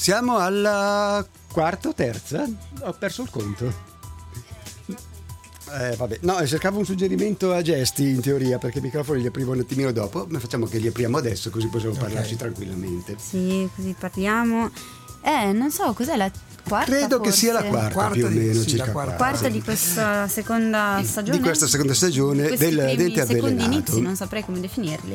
Siamo alla quarta o terza? Ho perso il conto. Vabbè, no, cercavo un suggerimento a gesti in teoria, perché i microfoni li aprivo un attimino dopo, ma facciamo che li apriamo adesso così possiamo parlarci tranquillamente. Sì, così parliamo. Non so, cos'è la quarta? Credo forse? che sia la quarta più o meno, sì, circa la quarta. Quarta di questa seconda stagione. Di questa seconda stagione Questi del primi Dente secondi Avvelenato. inizi, non saprei come definirli.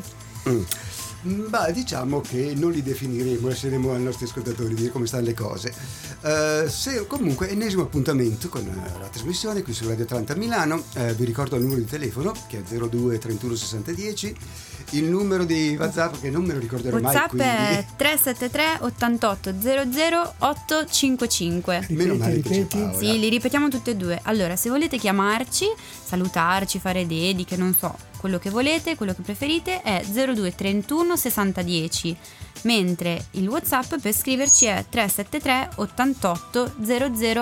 Beh, diciamo che non li definiremo, lasceremo ai nostri ascoltatori dire come stanno le cose. Comunque, ennesimo appuntamento con la trasmissione qui su Radio 30 Milano. Vi ricordo il numero di telefono che è 02 31 60 10. Il numero di WhatsApp che non me lo ricorderò WhatsApp mai. è 373 88 00 855. Meno male che c'è Ripeti. Paola. Sì, li ripetiamo tutti e due. Allora, se volete chiamarci, salutarci, fare dediche, non so, quello che volete, quello che preferite, è 02 31 60 10. Mentre il WhatsApp per scriverci è 373 88 00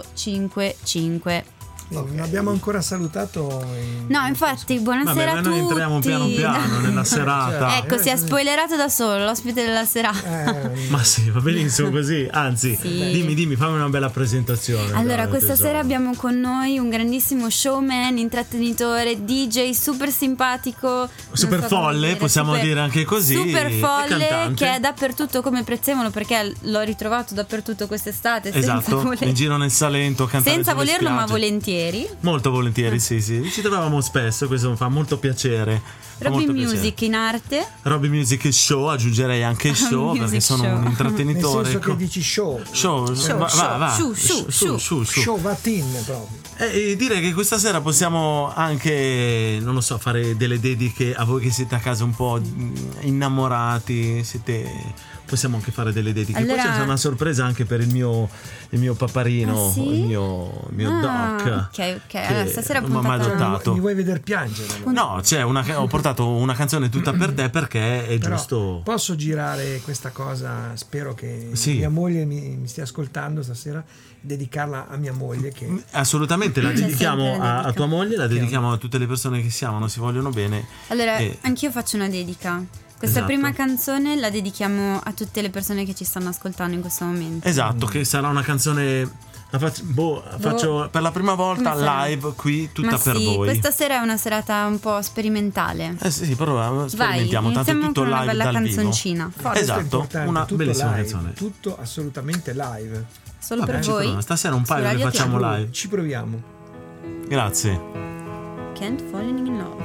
855. Non abbiamo ancora salutato. No, infatti, buonasera a tutti. Noi entriamo piano piano nella serata. Ecco, si è spoilerato da solo l'ospite della serata. Ma sì, va benissimo così. Anzi, Sì. dimmi, fammi una bella presentazione. Allora, dai, questa tesoro. sera abbiamo con noi un grandissimo showman, intrattenitore, DJ super simpatico, Super non so come folle, possiamo dire anche così, super e folle, cantante. che è dappertutto come Prezzemolo, perché l'ho ritrovato dappertutto quest'estate senza Esatto, in giro nel Salento, cantare senza sulle volerlo, ma spiagge. volentieri. Molto volentieri, sì. Ci trovavamo spesso, questo mi fa molto piacere. Fa Robby molto Music piacere. in arte. Robby Music Show, aggiungerei anche show, Music perché sono show. un Nel intrattenitore. senso che dici show. Show, va. Su. Show vatin proprio. E direi che questa sera possiamo anche, non lo so, fare delle dediche a voi che siete a casa un po' innamorati, possiamo anche fare delle dediche. Allora- Poi c'è una sorpresa anche per il mio paparino, Ah, sì? il mio doc. Ok. Allora, stasera mi ha puntata- adottato. Mi vuoi vedere piangere? No, ho portato una canzone tutta per te perché è Però giusto. posso girare questa cosa, spero che Sì. mia moglie mi stia ascoltando stasera, dedicarla a mia moglie che Assolutamente, la C'è dedichiamo sempre la a dedica. tua moglie, la dedichiamo a tutte le persone che si amano, si vogliono bene. Allora, E- anch'io faccio una dedica. Questa Esatto. prima canzone la dedichiamo a tutte le persone che ci stanno ascoltando in questo momento. Esatto, che sarà una canzone. La faccio per la prima volta Come fai? live qui, tutta Ma per sì, voi. questa sera è una serata un po' sperimentale. Sì, però sperimentiamo, Vai, tanto è iniziamo tutto con una live bella dal canzoncina. vivo. Forte. questo è Esatto, importante, una tutto bellissima live, canzone. tutto assolutamente live. Solo Vabbè, per ci voi. proviamo. Stasera un paio Su li Radio facciamo Piano. live. Ci proviamo. Grazie. Can't Falling in Love.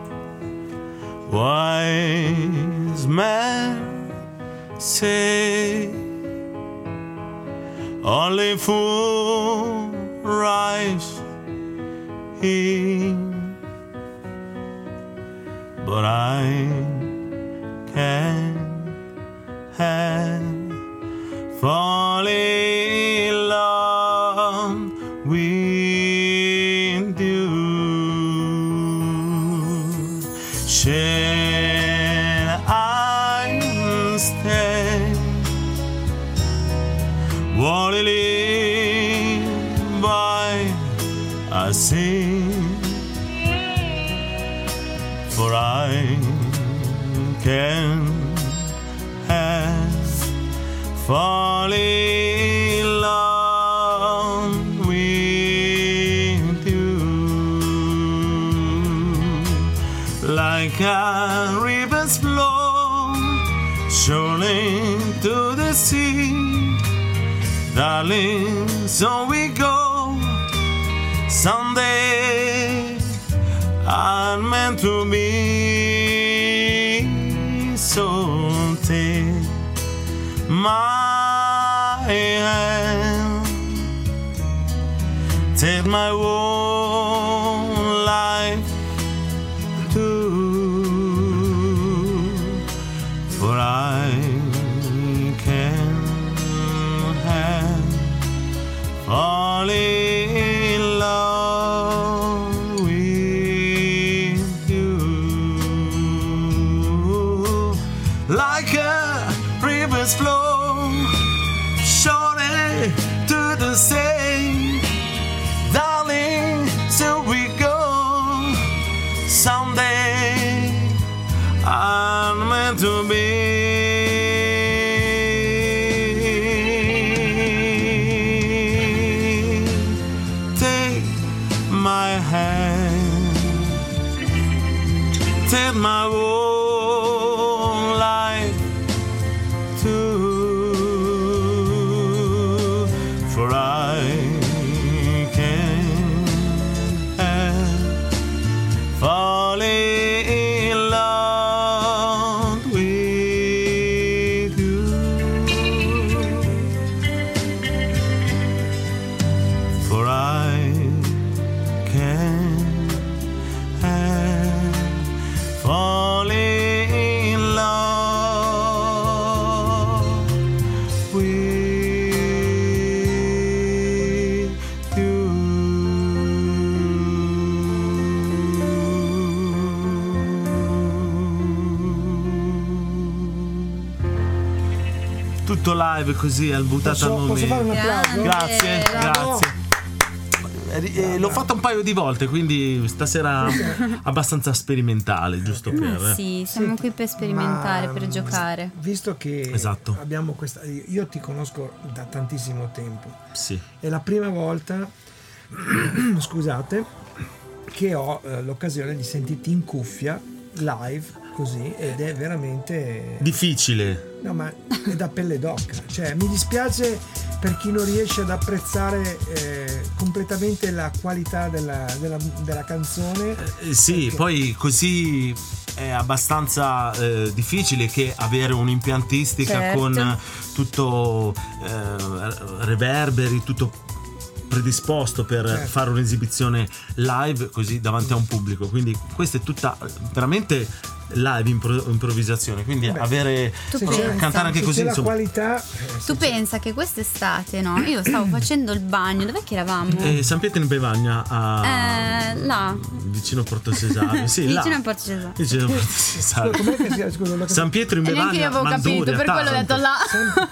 Wise men say only fool rise in, but I can't help falling in love with you. Shall I stay? Won't I live by I sing? For I can have fallen in love with you. Like a river's flow surely to the sea, darling, so we go. Someday I'm meant to be, so take my hand, take my whole life too, for I can have fallen in love with you. Like a river's flow surely to the sea, darling, so we go. Someday I'm meant to be. my whole life too, for I can't help falling in love with you, for I can't help falling in love with you. Tutto live così al buttato al Posso fare un momento. applauso? Grazie, Bravo. grazie. L'ho fatto un paio di volte, quindi stasera abbastanza sperimentale, giusto per... Sì, siamo qui per sperimentare, Ma, per giocare. Visto che Esatto. abbiamo questa, io ti conosco da tantissimo tempo, Sì. è la prima volta scusate, che ho l'occasione di sentirti in cuffia live così, ed è veramente Difficile. no, ma è da pelle d'oca, cioè mi dispiace per chi non riesce ad apprezzare completamente la qualità della canzone. Sì, Perché? poi così è abbastanza difficile che avere un'impiantistica Certo. con tutto reverberi, tutto predisposto per Certo. fare un'esibizione live così davanti a un pubblico, quindi questa è tutta veramente live improvvisazione, quindi Vabbè. avere Tu cantare anche Se così c'è la insomma. qualità Tu pensa che quest'estate, no? Io stavo facendo il bagno, dov'è che eravamo? San Pietro in Bevagna Là, vicino a Porto Cesareo, sì, là. vicino a Porto Cesareo. Vicino a Porto Cesareo. com'è che si scusa, l'ho San Pietro in E Bevagna, neanche io avevo capito, Manduria, per quello ho detto Taranto. là.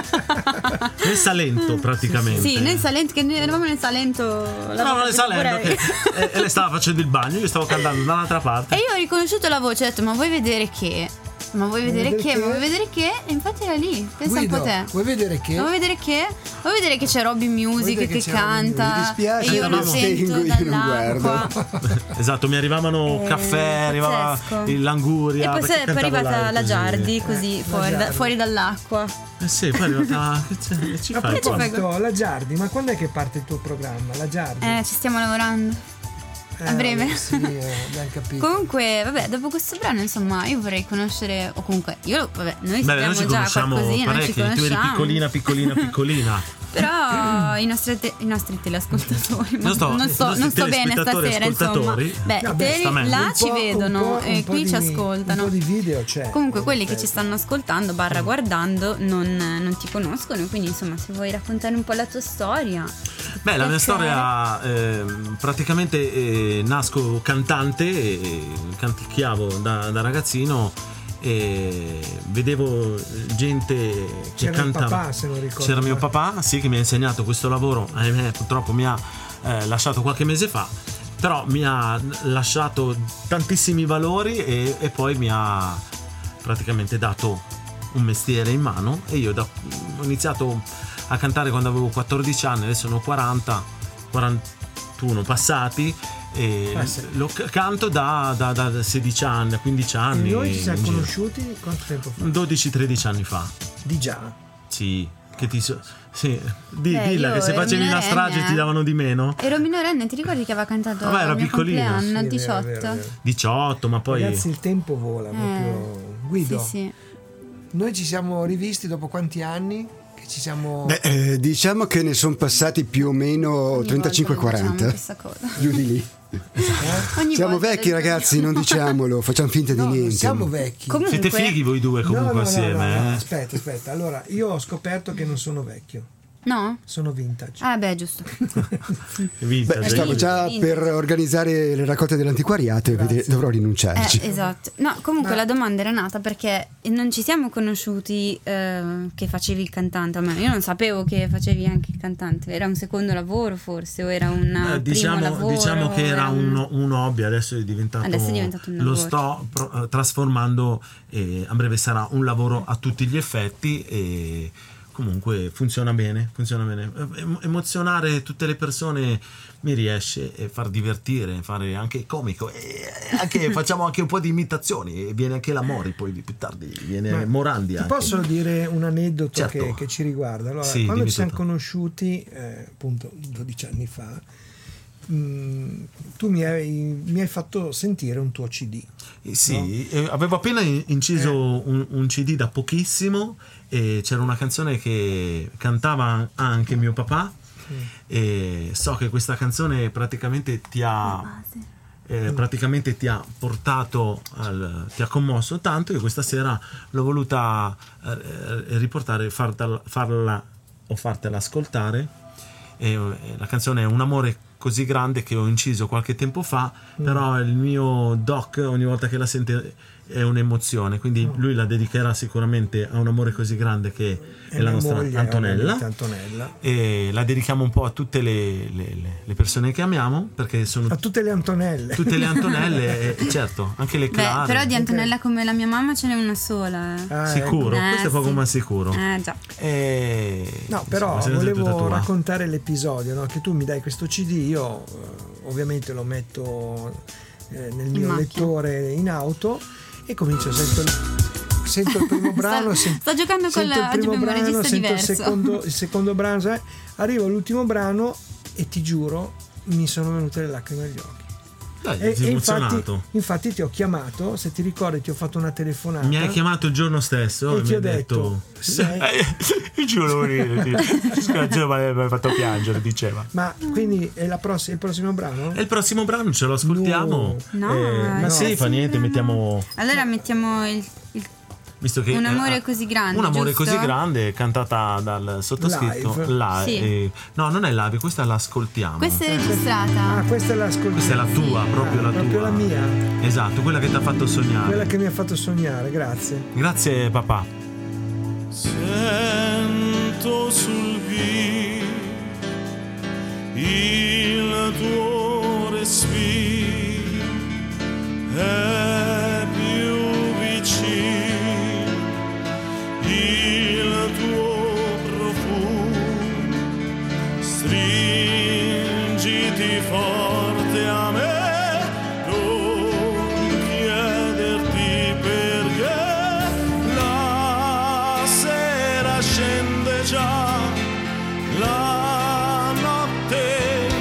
Nel Salento praticamente. Sì, nel Salento, che noi eravamo nel Salento. No, nel Salento e lei stava facendo il bagno, io stavo cantando dall'altra parte. E io ho riconosciuto la voce, ho detto, ma vuoi vedere che? Ma vuoi vedere che? Ma vuoi vedere che? E infatti era lì, pensa un po' te. vuoi vedere che? Ma vuoi vedere che? Vuoi vedere che c'è Robby Music vedere che che c'è Robby Music? canta? Mi dispiace, e io non lo sento tengo, io non dall'acqua. Esatto, mi arrivavano caffè, arrivava pazzesco. l'anguria. E poi perché è poi cantavo arrivata live la così. Giardi, così, fuori dall'acqua. Eh sì, poi è arrivata. Che ci A fai qua? proposito, la Giardi, ma quando è che parte il tuo programma? La Giardi? Ci stiamo lavorando. A breve. Sì, abbiamo capito. Comunque, vabbè, dopo questo brano, insomma, io vorrei conoscere, o comunque, vabbè, noi Beh, sappiamo noi ci già conosciamo qualcosina, noi ci parecchio, tu eri conosciamo. piccolina. Però i nostri teleascoltatori, Non sto- non sto i nostri bene telespettatori, stasera, insomma. ascoltatori. Beh, Vabbè, te sta meglio. là Un ci po', vedono un e po' qui di- ci ascoltano. Un po' di video c'è. Comunque quelli che ci stanno ascoltando / guardando non ti conoscono, quindi insomma se vuoi raccontare un po' la tua storia. Beh, la mia Piacere. storia praticamente nasco cantante, canticchiavo da ragazzino e vedevo gente che C'era il cantava. papà, se non ricordo C'era mio male. papà, sì, che mi ha insegnato questo lavoro. Ahimè, purtroppo mi ha lasciato qualche mese fa, però mi ha lasciato tantissimi valori e poi mi ha praticamente dato un mestiere in mano e io ho iniziato a cantare quando avevo 14 anni, adesso ne ho 41 passati e lo canto da 16 anni, a 15 anni. E noi ci siamo in giro. conosciuti quanto tempo fa? 12-13 anni fa. Di già. Sì, che ti sì. Dilla io che se ero facevi la strage minorenne, ti davano di meno. Ero minorenne, ti ricordi che aveva cantato Vabbè, era al mio piccolino. compleanno, Sì, 18? vero. 18, ma poi Ragazzi, il tempo vola proprio. Guido, Sì. noi ci siamo rivisti dopo quanti anni? Che ci siamo... Beh, diciamo che ne sono passati più o meno Ogni volta lo diciamo 35-40. questa cosa. Giù di lì. Ogni Siamo volta vecchi lo ragazzi, non diciamolo, facciamo finta di No, non niente. siamo vecchi. Comunque, siete fighi voi due comunque No, assieme. no. Aspetta. Allora, io ho scoperto che non sono vecchio, No? sono vintage. Ah, beh, giusto. Vintage. Beh, stavo già Vintage. per organizzare le raccolte dell'antiquariato e dovrò rinunciarci. Esatto. No, comunque la domanda era nata perché non ci siamo conosciuti che facevi il cantante, almeno io non sapevo che facevi anche il cantante. Era un secondo lavoro forse o era un primo lavoro? Diciamo che era un hobby, adesso è diventato un lo lavoro. sto trasformando e a breve sarà un lavoro a tutti gli effetti e comunque funziona bene. Emozionare tutte le persone mi riesce, e far divertire, fare anche comico, e anche facciamo anche un po' di imitazioni, e viene anche la Mori poi più tardi, viene Morandi ti anche. posso dire un aneddoto Certo. che ci riguarda. Allora, Sì, quando dimmi ci siamo tutto. conosciuti appunto 12 anni fa, tu mi hai fatto sentire un tuo CD. Sì, avevo appena inciso un CD da pochissimo, e c'era una canzone che cantava anche mio papà, e so che questa canzone praticamente ti ha portato ti ha commosso tanto, che questa sera l'ho voluta riportare, fartela ascoltare. La canzone è Un amore così grande, che ho inciso qualche tempo fa, però il mio doc ogni volta che la sente è un'emozione, quindi lui la dedicherà sicuramente a un amore così grande che è la nostra moglie, Antonella, e la dedichiamo un po' a tutte le persone che amiamo, perché sono a tutte le Antonelle, e certo anche le Beh, Clare. però di Antonella come la mia mamma ce n'è una sola. Sicuro, questo è poco sì. ma sicuro. Già. No, però Insomma, volevo raccontare l'episodio, no? Che tu mi dai questo CD, io ovviamente lo metto nel mio lettore in auto e comincio, sento il primo brano, sto giocando con sento un regista sento diverso. il secondo brano, arrivo all'ultimo brano e ti giuro mi sono venute le lacrime agli occhi. Dai, E sei emozionato. infatti ti ho chiamato, se ti ricordi ti ho fatto una telefonata. Mi hai chiamato il giorno stesso e e ti mi ho hai detto, giuro, mi hai fatto piangere, diceva. ma quindi è il prossimo brano? E il prossimo brano ce lo ascoltiamo. No, ma no. sì, fa niente, mettiamo, Allora mettiamo il visto che Un amore così grande, Un amore giusto? così grande, cantata dal sottoscritto Sì. no, non è live, questa l'ascoltiamo. Questa è registrata. Questa è Questa è la tua, proprio la proprio tua. la mia, Esatto, quella che ti ha fatto sognare. quella che mi ha fatto sognare, grazie. Grazie papà. Sento sul viso il tuo respiro, è più vicino il tuo profumo, stringiti forte a me, non chiederti perché. La sera scende già, la notte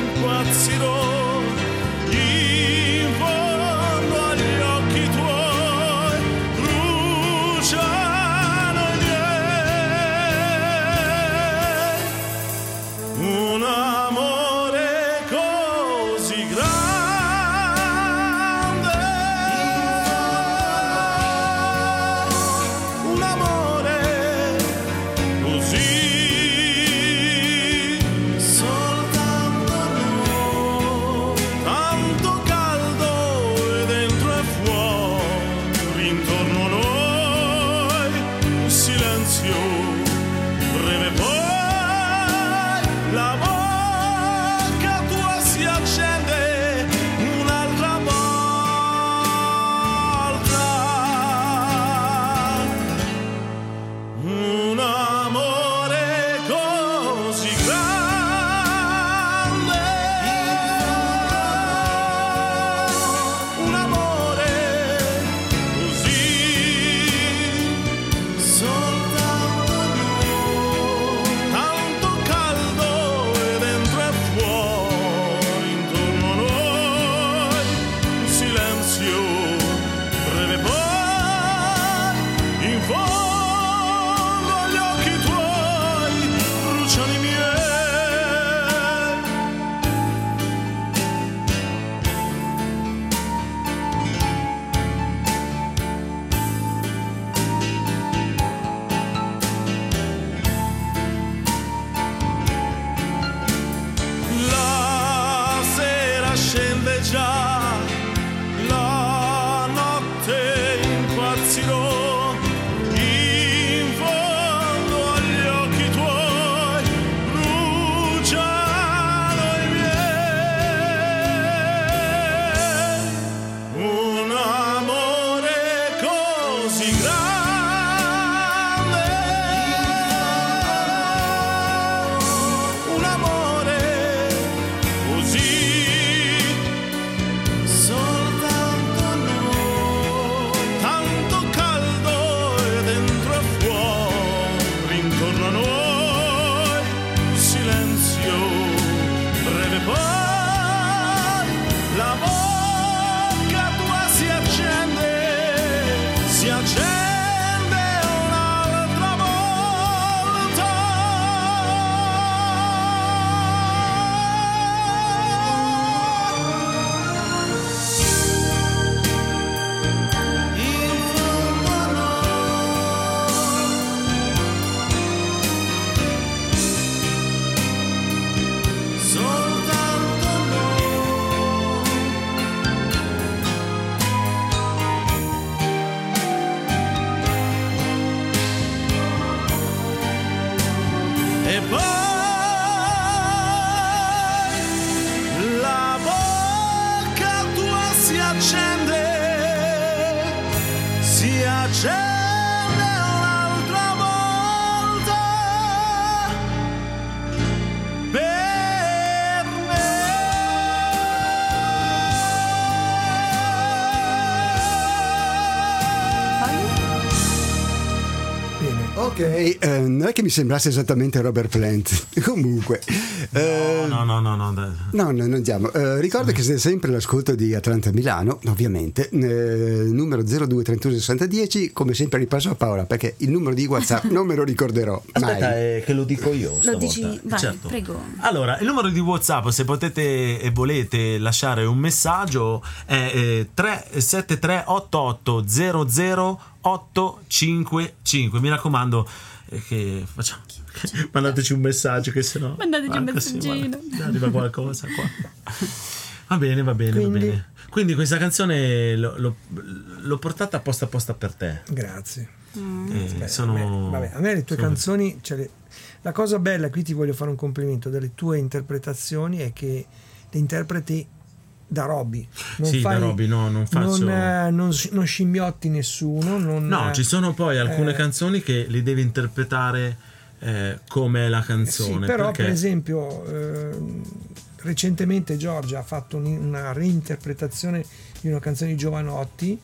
accende un'altra volta per me. Bene. Ok, non è che mi sembrasse esattamente Robert Plant. Comunque, No, dai. no, non andiamo. Ricordo che siete sempre all'ascolto di Atlanta Milano, ovviamente. Numero 02 31 60 10. Come sempre ripasso a Paola perché il numero di WhatsApp non me lo ricorderò Aspetta, mai. che lo dico io Lo stavolta. dici? Vai, Certo. prego. Allora, il numero di WhatsApp, se potete e volete lasciare un messaggio, è 373-8800-855. Mi raccomando, che facciamo. Mandateci un messaggio, che sennò Mandateci un così, messaggino. arriva qualcosa qua. Va bene, va Quindi- bene. Quindi questa canzone l'ho portata apposta per te. Grazie. Sono A me le tue sono- canzoni, la cosa bella, qui ti voglio fare un complimento, delle tue interpretazioni è che le interpreti da Robby. Sì, da Robby, no, non faccio. non scimmiotti nessuno. No, ci sono poi alcune eh, canzoni che li devi interpretare come la Sì, canzone. però perché per esempio recentemente Giorgia ha fatto una reinterpretazione di una canzone di Jovanotti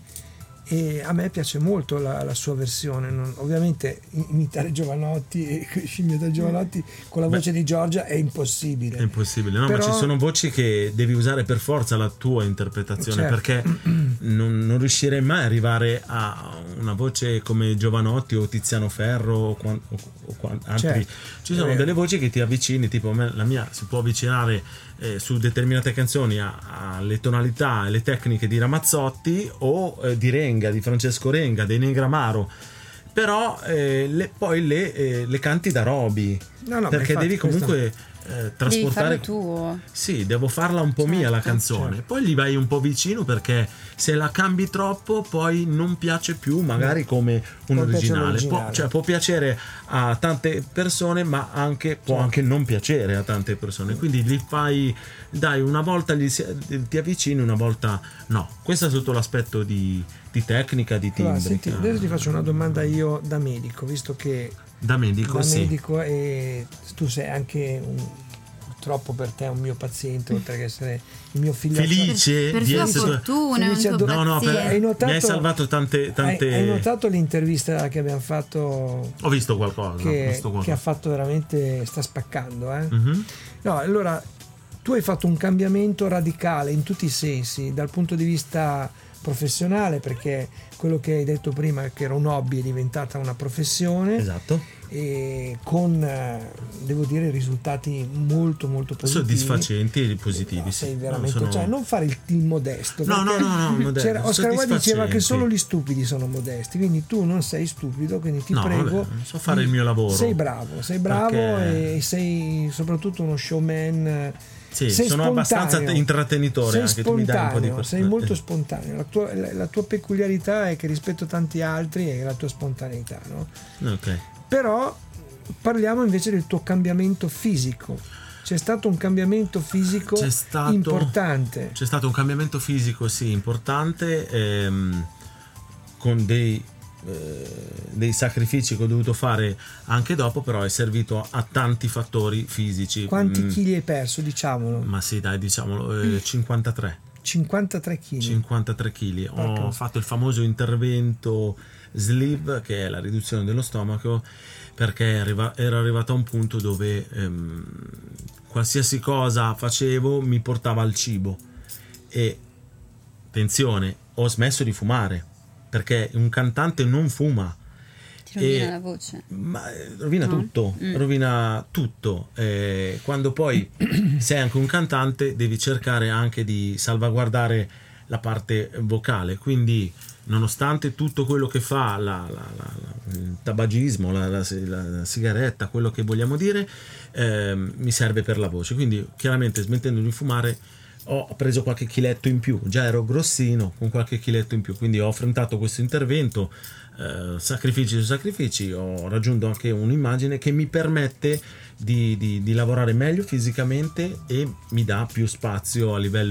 e a me piace molto la sua versione. Ovviamente imitare Jovanotti e scimmiare Jovanotti con la voce di Giorgia è impossibile. è impossibile, no? Però- Ma ci sono voci che devi usare per forza la tua interpretazione, Certo. perché non riuscirei mai ad arrivare a una voce come Jovanotti o Tiziano Ferro o altri. Certo, Ci è sono vero. delle voci che ti avvicini, tipo la mia si può avvicinare su determinate canzoni alle tonalità e le tecniche di Ramazzotti o di Renga, di Francesco Renga, dei Negramaro, però poi le canti da Robby, No, ma perché infatti devi comunque Devi trasportare. farlo tuo. Sì, devo farla un po' mia la canzone. certo. Poi gli vai un po' vicino, perché se la cambi troppo poi non piace più, magari come un Non piace originale. l'originale. Può piacere a tante persone, ma può anche non piacere a tante persone. Quindi dai, una volta ti avvicini, una volta no. Questo è sotto l'aspetto di tecnica, di Allora, timbrica. senti, adesso ti faccio una domanda io da medico, visto che Da medico, da sì. medico e tu sei anche purtroppo per te un mio paziente, oltre che essere il mio figlio. Felice Per di sua essere. fortuna, è un Felice tuo ad- No, paziente. Hai notato- mi hai salvato tante. Hai notato l'intervista che abbiamo fatto Ho visto qualcosa. ho che, visto qualcosa. che ha fatto veramente, sta spaccando, eh? Mhm. No, allora tu hai fatto un cambiamento radicale in tutti i sensi, dal punto di vista professionale, perché quello che hai detto prima, che era un hobby, è diventata una professione, Esatto. e con devo dire risultati molto molto positivi. Soddisfacenti e positivi, No, sì. sei No, veramente, sono- cioè, non fare il modesto, No, perché no, modesto, c'era Oscar Wilde diceva che soddisfacenti. solo gli stupidi sono modesti, quindi tu non sei stupido, quindi ti No, prego, vabbè, so fare il mio lavoro. sei bravo Perché- e sei soprattutto uno showman. Sì, sei sono spontaneo. abbastanza intrattenitore, sei anche tu mi dai un po' di spontaneo, sei molto spontaneo. La tua peculiarità è che rispetto a tanti altri è la tua spontaneità, no? Ok. Però parliamo invece del tuo cambiamento fisico. C'è stato un cambiamento fisico C'è stato- importante. C'è stato un cambiamento fisico, sì, importante, con dei sacrifici che ho dovuto fare anche dopo, però è servito a tanti fattori fisici. Quanti chili hai perso, diciamolo? Ma sì, dai, diciamolo, 53. 53 kg. 53 kg. Ho Porca. fatto il famoso intervento sleeve, che è la riduzione dello stomaco, perché era arrivato a un punto dove qualsiasi cosa facevo mi portava al cibo. E attenzione, ho smesso di fumare, perché un cantante non fuma. Ti rovina E- la voce. Ma rovina tutto, rovina tutto. Quando poi sei anche un cantante, devi cercare anche di salvaguardare la parte vocale. Quindi, nonostante tutto quello che fa il tabagismo, la sigaretta, quello che vogliamo dire, mi serve per la voce. Quindi, chiaramente, smettendo di fumare, ho preso qualche chiletto in più. Già ero grossino, con qualche chiletto in più. Quindi ho affrontato questo intervento. Sacrifici su sacrifici, ho raggiunto anche un'immagine che mi permette di lavorare meglio fisicamente e mi dà più spazio a livello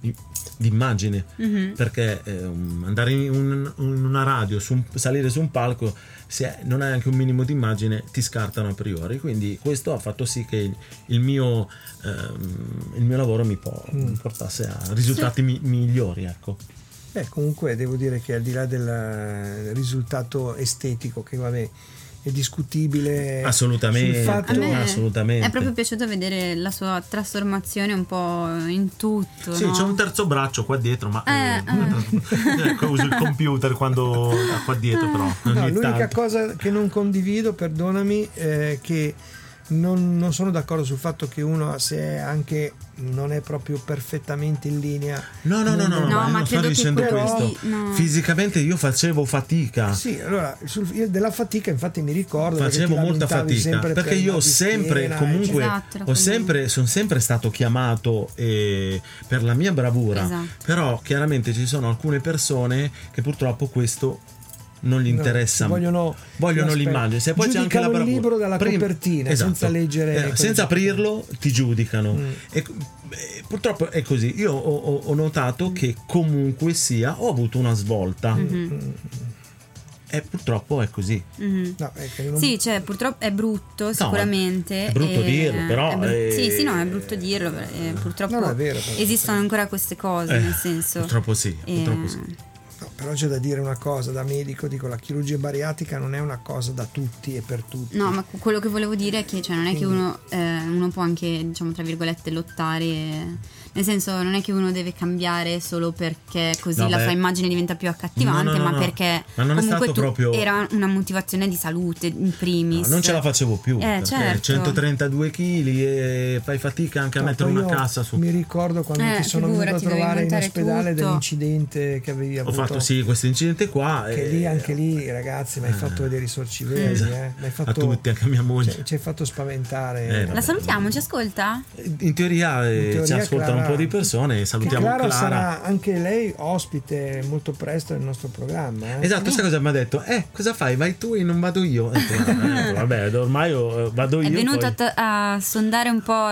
di immagine, perché andare in una radio, salire su un palco, se non hai anche un minimo di immagine ti scartano a priori, quindi questo ha fatto sì che il mio lavoro mi portasse a risultati migliori, ecco. Comunque devo dire che al di là del risultato estetico, che vabbè è discutibile, assolutamente, sul fatto, a me assolutamente. è proprio piaciuto vedere la sua trasformazione un po' in tutto. Sì, no? c'è un terzo braccio qua dietro, ma ecco, uso il computer quando qua dietro, però l'unica cosa che non condivido, perdonami, è che non sono d'accordo sul fatto che uno, se anche non è proprio perfettamente in linea, ma non sto credo dicendo che questo. no. Fisicamente io facevo fatica. Sì, allora della fatica infatti mi ricordo, facevo molta fatica, perché io ho sempre comunque sono sempre stato chiamato per la mia bravura, però chiaramente ci sono alcune persone che purtroppo questo non gli interessa, vogliono l'immagine. Se poi c'è anche la bravura, il libro dalla copertina, senza leggere, senza aprirlo ti giudicano, e purtroppo è così. Io ho notato che comunque sia ho avuto una svolta, e purtroppo è così. Sì, cioè purtroppo è brutto, sicuramente. È brutto dirlo, però è brutto dirlo, purtroppo non è vero, esistono ancora queste cose, nel senso. Purtroppo sì. No, però c'è da dire una cosa, da medico dico, la chirurgia bariatrica non è una cosa da tutti e per tutti. No, ma quello che volevo dire è che non è che uno può anche, diciamo tra virgolette, lottare, nel senso non è che uno deve cambiare solo perché così la sua immagine diventa più accattivante, ma perché non comunque proprio... era una motivazione di salute in primis. Non ce la facevo più, perché certo. 132 kg e fai fatica anche a mettere una cassa su. Mi ricordo quando ti sono venuto a trovare in ospedale dell'incidente che avevi avuto. Ho fatto questo incidente qua, che anche lì ragazzi mi hai fatto vedere i sorci veri, mi hai fatto, a tutti, anche a mia moglie, ci hai fatto spaventare. La salutiamo, ci ascolta? In teoria ci ascoltano un po' di persone, salutiamo Clara. Sarà anche lei ospite molto presto nel nostro programma. Esatto, sai cosa mi ha detto? Cosa fai? Vai tu e non vado io. Vabbè, ormai vado io. È venuto poi... a sondare un po'.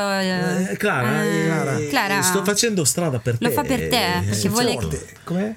Clara, sto facendo strada per te. Lo fa per te, perché vuole. Com'è?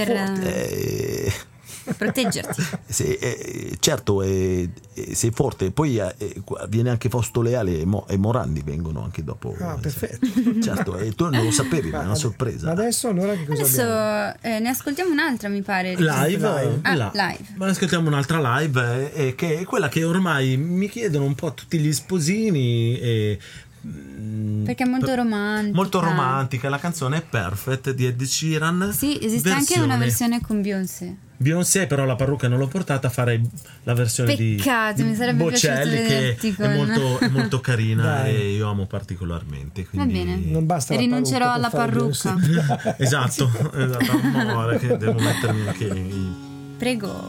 Proteggerti. Certo, sei forte, poi viene anche Fausto Leale e Morandi vengono anche dopo. Perfetto. Certo, e tu non lo sapevi, ma è una sorpresa. Adesso allora che cosa abbiamo? Ne ascoltiamo un'altra, mi pare. Live. Live. Ascoltiamo un'altra live, che è quella che ormai mi chiedono un po' tutti gli sposini, perché è molto romantica. Molto romantica. La canzone è Perfect di Ed Sheeran. Sì, esiste anche una versione con Beyoncé, però la parrucca non l'ho portata a fare la versione Peccato, mi sarebbe Bocelli, che è molto carina e io amo particolarmente. Quindi... Va bene, non basta e rinuncerò alla parrucca. Esatto, amore, che devo mettermi anche Prego.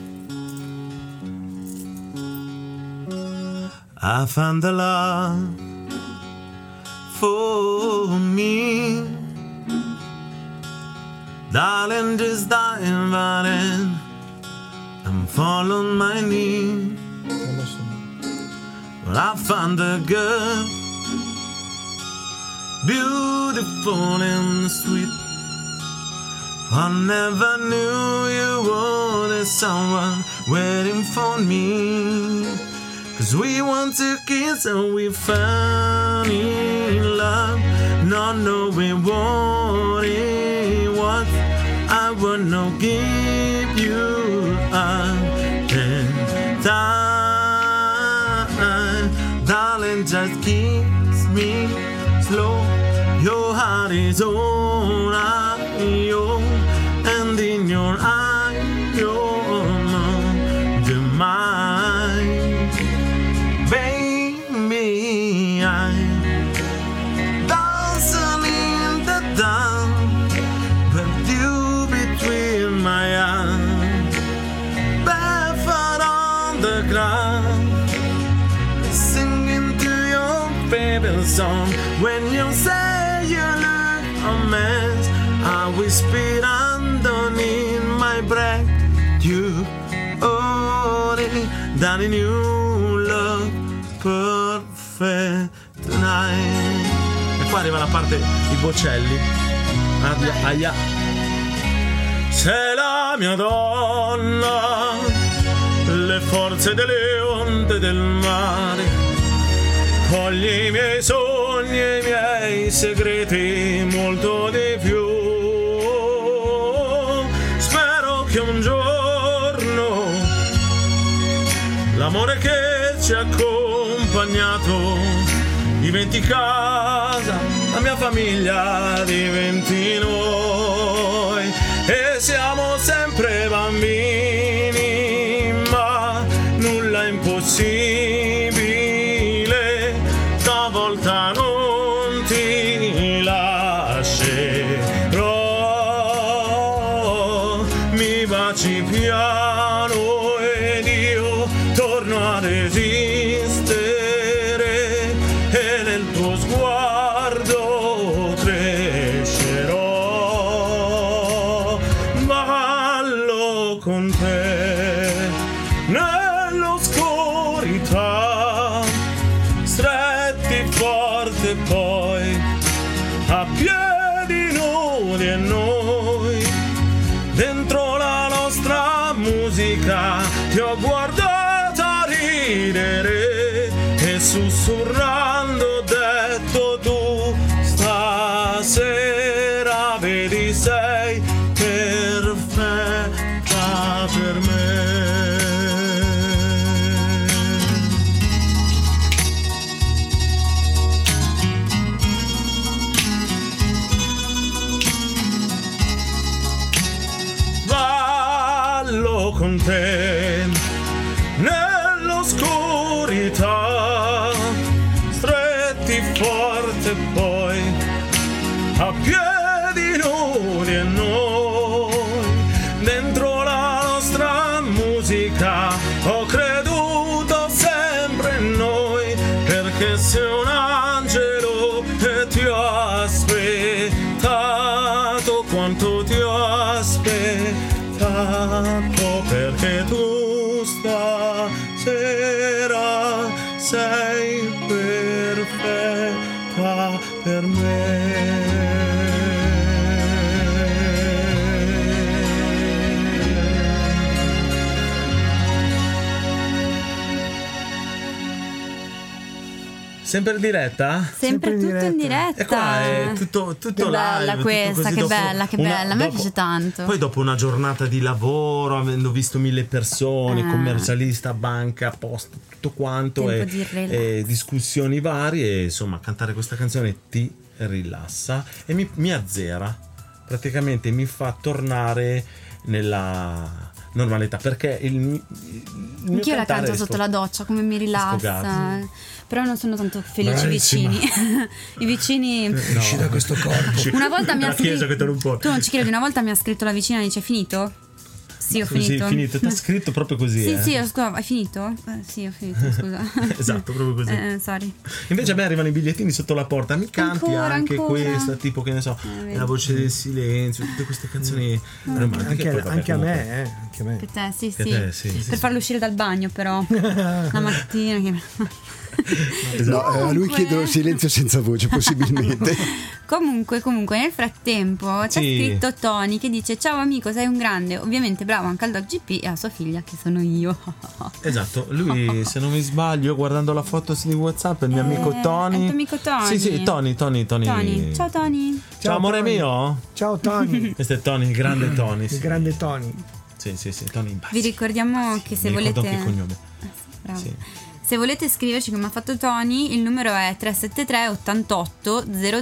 I found the love for me, darling, just darling, I'm fall on my knee. Well, I found a girl, beautiful and sweet. I never knew you wanted someone waiting for me. 'Cause we want to kiss and we found in love, not knowing what it was. I wanna give you up and time, darling, just kiss me slow. Your heart is all I own, and in your eye, you're the mine. Baby, I'm dancing in the dark with you between my arms, barefoot on the ground, singing to your favorite song. When you say you look a mess, I whisper underneath my breath, you only darling, you look perfect tonight. E qua arriva la parte di Bocelli. Aia. Sei la mia donna, le forze delle onde del mare, cogli i miei sogni e i miei segreti, molto di più. Spero che un giorno l'amore che ci ha accompagnato diventi casa, la mia famiglia diventi noi, e siamo sempre bambini, ma nulla è impossibile, stavolta non ti lascerò, mi baci piano ed io torno a resistere, e nel tuo sguardo crescerò, ballo con te nell'oscurità, stretti forte poi a piedi nudi, e noi dentro la nostra musica ti ho guardata ridere e sussurrando ho detto tu stasera vedi sei perfetta per me. Ballo con te nell'oscurità, stretti forte poi a piedi nudi, e noi dentro la nostra musica ho creduto sempre in noi, perché sei un angelo e ti ho aspettato quanto ti ho aspettato, perché tu stasera sei perfetta per me. Sempre in diretta? Sempre tutto in diretta. E qua è tutto che bella live, questa, tutto così. che bella, che bella. A me piace tanto. Poi dopo una giornata di lavoro, avendo visto 1000 persone, commercialista, banca, post, tutto quanto, e discussioni varie, insomma, cantare questa canzone ti rilassa e mi azzera. Praticamente mi fa tornare nella normalità, perché il mio anch'io la canto sotto la doccia, come mi rilassa. Però non sono tanto felici i vicini. I vicini esci da questo corpo. Una volta mi ha scritto, che te non può. tu non ci credi, una volta mi ha scritto la vicina e dice: finito? Sì, ho finito. Sì, finito. Ti ha scritto proprio così. Sì, scusa, hai finito? Sì, ho finito, scusa. Esatto, proprio così. Sorry. Invece a me arrivano i bigliettini sotto la porta. Mi canti Ancora. questa, tipo, che ne so, La voce del silenzio, tutte queste canzoni romantiche. Anche a me. Per te, sì. Te, sì. Per farlo uscire dal bagno, però. La mattina. No, a lui chiedono silenzio senza voce, possibilmente. Comunque, nel frattempo c'è scritto Tony che dice: ciao amico, sei un grande. Ovviamente bravo anche al Dog GP e a sua figlia, che sono io. Esatto, lui, se non mi sbaglio, guardando la foto di WhatsApp, è il mio amico Tony. È il tuo amico Tony? Sì, Tony. Ciao Tony. Ciao amore Tony. mio. Ciao Tony. Questo è Tony, il grande Tony. Il grande Tony. Sì, Tony. Vi ricordiamo che se mi volete. Anche il cognome. Bravo. Sì. Se volete scriverci come ha fatto Tony, il numero è 373 88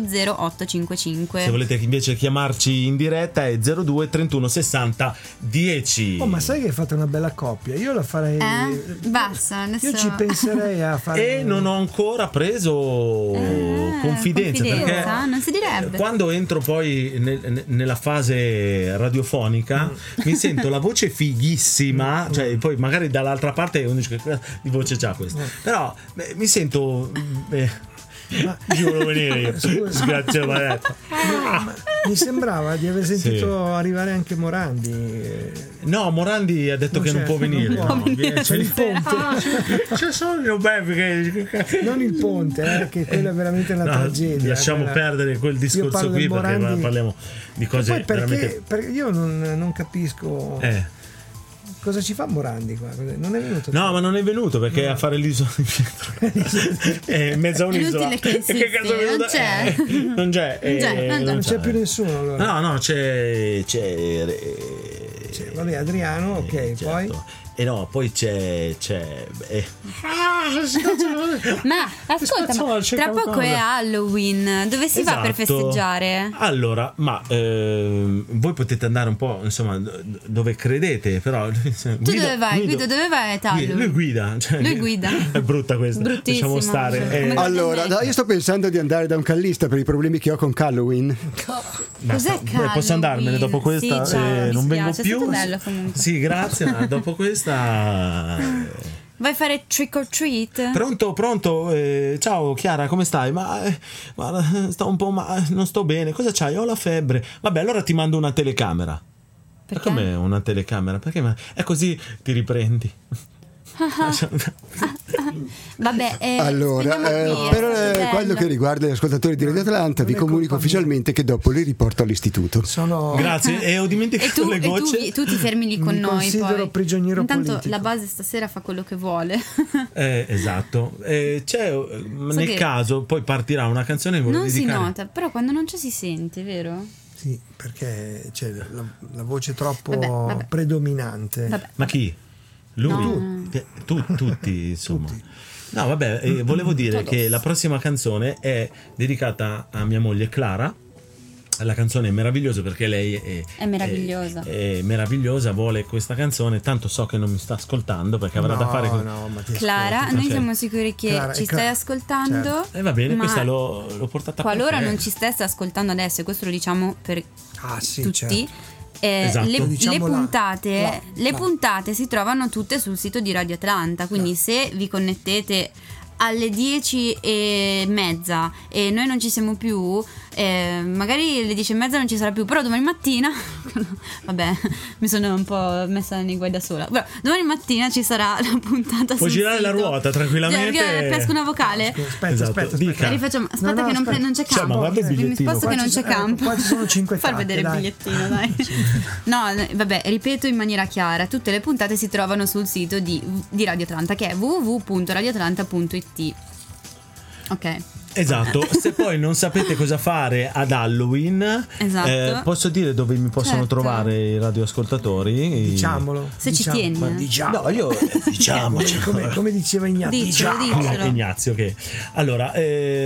00855. Se volete invece chiamarci in diretta è 02 31 60 10. Oh, ma sai che hai fatto una bella coppia? Io la farei. Basta, adesso. Io ci penserei a fare. E non ho ancora preso confidenza, perché non si direbbe. Quando entro poi nella fase radiofonica mi sento la voce fighissima, cioè poi magari dall'altra parte uno dice che di voce c'ha questa, però mi sento giuro venire io. Grazie, Mi sembrava di aver sentito arrivare anche Morandi. No, Morandi ha detto che non può venire. C'è il ponte. C'è solo perché... Non il ponte, che quella è veramente una tragedia. Lasciamo perdere quel discorso qui, perché parliamo di cose veramente... Perché io non capisco cosa ci fa Morandi qua. Non è venuto? No, ma non è venuto perché a fare l'isola di Pietro è mezza un'isola. Che cazzo non c'è. Non c'è più nessuno allora. No, c'è vabbè, Adriano, ok, certo. Poi poi c'è ma ascolta, tra poco è Halloween, dove si va per festeggiare? Allora, ma voi potete andare un po', insomma, dove credete, però dove vai? Guido, dove vai? Lui guida, lui guida. È brutta questa, lasciamo stare. Allora, io sto pensando di andare da un callista per i problemi che ho con Halloween. Cos'è Halloween? Posso andarmene dopo questa? Sì, non vengo piace, più. È stato bello comunque. Sì, grazie, ma dopo questa vai a fare trick or treat? Pronto, ciao Chiara, come stai? Ma sto un po' non sto bene. Cosa c'hai? Ho la febbre. Vabbè, allora ti mando una telecamera. Perché? Come una telecamera? Perché è così ti riprendi. Vabbè, allora, per quello che riguarda gli ascoltatori di Radio Atlanta, vi comunico ufficialmente che dopo li riporto all'istituto. Grazie, e ho dimenticato le gocce. Tu ti fermi lì con noi. Considero prigioniero intanto politico. La base stasera fa quello che vuole. Esatto. Nel caso poi partirà una canzone che non si nota, però quando non c'è si sente, vero? Sì, perché c'è la voce troppo predominante. Vabbè. Ma chi? Lui? No. Tutti, insomma. Tutti. No, vabbè, volevo dire che la prossima canzone è dedicata a mia moglie Clara. La canzone è meravigliosa perché lei è meravigliosa. È meravigliosa, vuole questa canzone, tanto so che non mi sta ascoltando perché avrà da fare con Clara, noi siamo sicuri che ci stai ascoltando. Certo. Va bene, questa l'ho portata qualora non ci stesse ascoltando adesso, e questo lo diciamo per tutti. Certo. Esatto. Le puntate si trovano tutte sul sito di Radio Atlanta, quindi se vi connettete alle 10:30 e noi non ci siamo più, magari alle 10:30 non ci sarà più, però domani mattina vabbè, mi sono un po' messa nei guai da sola, però domani mattina ci sarà la puntata. Puoi girare la ruota tranquillamente. Pesco una vocale. Aspetta. Rifacciamo. Aspetta, che non c'è campo. Mi sposto che non c'è campo. Qua ci sono 5 far vedere il bigliettino, dai. No, vabbè, ripeto in maniera chiara, tutte le puntate si trovano sul sito di Radio Atlanta, che è www.radioatlanta.it. Ok. Esatto, se poi non sapete cosa fare ad Halloween, posso dire dove mi possono trovare i radioascoltatori? Diciamolo. Se ci tieni. No, diciamoci. Come diceva Ignazio. Ignazio, ok. Allora,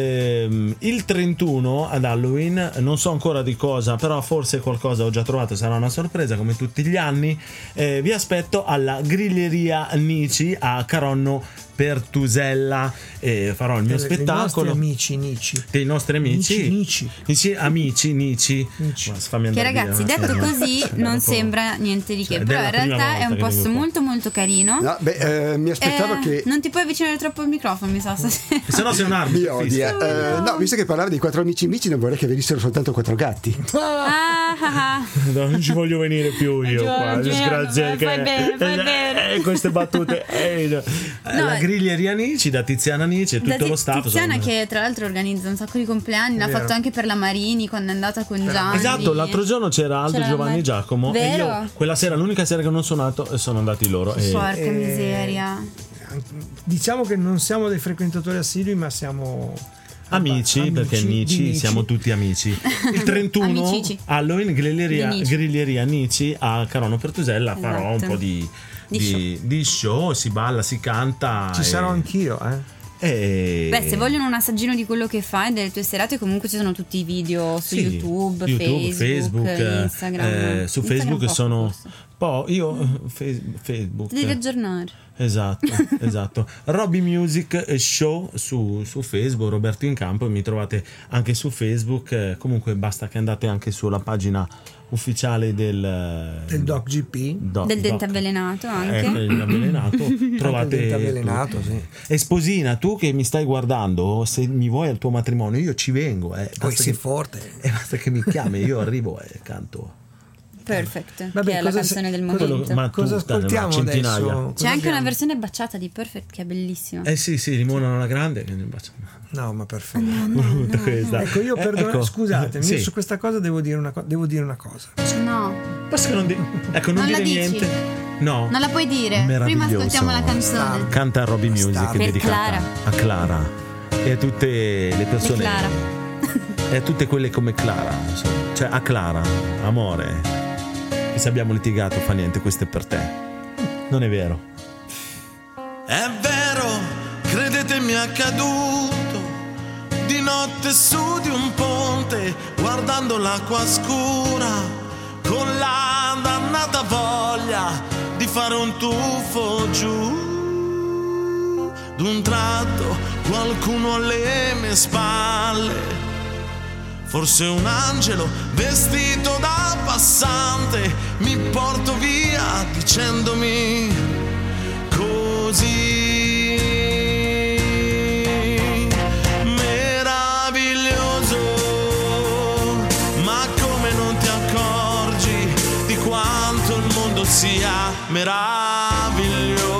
il 31 ad Halloween, non so ancora di cosa, però forse qualcosa ho già trovato, sarà una sorpresa come tutti gli anni. Vi aspetto alla Grilleria Nici a Caronno Pertusella, farò il mio spettacolo dei nostri amici Nici. Che ragazzi, detto così non sembra niente di che, però in realtà è un posto molto molto carino. No, mi aspettavo che non ti puoi avvicinare troppo al microfono, mi sa, stasera. Se no sei un arbitro. No, visto che parlavi di 4 amici non vorrei che venissero soltanto 4 gatti. No, non ci voglio venire più io qua, disgraziato. Fai bene. Queste battute. La Grilleria Nici da Tiziana Nici e tutto lo staff. Tiziana che tra l'altro organizza un sacco di compleanni, l'ha fatto anche per la Marini quando è andata con Gianni. Esatto, l'altro giorno c'era Aldo, Giovanni e Giacomo. Vero? E io quella sera, l'unica sera che non ho suonato, e sono andati loro. Porca miseria. Diciamo che non siamo dei frequentatori assidui, ma siamo amici, perché Nici siamo tutti amici. Il 31 Halloween Grilleria Nici a Caronno Pertusella. Farò un po' di show, si balla, si canta. Ci sarò anch'io, se vogliono un assaggino di quello che fai, delle tue serate, comunque ci sono tutti i video su YouTube, Facebook, Instagram. Su Facebook sono Poi io Facebook. Ti devi aggiornare. Esatto. Roby Music Show su Facebook, Roberto in Campo, mi trovate anche su Facebook. Comunque basta che andate anche sulla pagina ufficiale del Doc GP, del dente avvelenato anche. Del avvelenato trovate il dente avvelenato, sì. E Sposina, tu che mi stai guardando, se mi vuoi al tuo matrimonio io ci vengo, poi sei forte, basta che mi chiami, io arrivo e canto. Perfect. Vabbè, che è la canzone del momento. Ma cosa ascoltiamo adesso? C'è anche una versione baciata di Perfect che è bellissima. Sì, limonano alla grande. No, ma perfetto. No. Ecco, io perdono, scusatemi, sì. io su questa cosa devo dire una cosa. No. Basta che non non dire la dici? niente. No. Non la puoi dire. Prima ascoltiamo la canzone. Canta Roby Music Per dedicata a Clara e a tutte le persone. Clara. E a tutte quelle come Clara, insomma. Cioè a Clara, amore. E se abbiamo litigato fa niente, questo è per te. Non è vero? È vero, credetemi, è accaduto di notte su di un ponte, guardando l'acqua scura, con la dannata voglia di fare un tuffo giù. D'un tratto qualcuno alle mie spalle, forse un angelo vestito da passante, mi porto via dicendomi così. Meraviglioso, ma come non ti accorgi di quanto il mondo sia meraviglioso.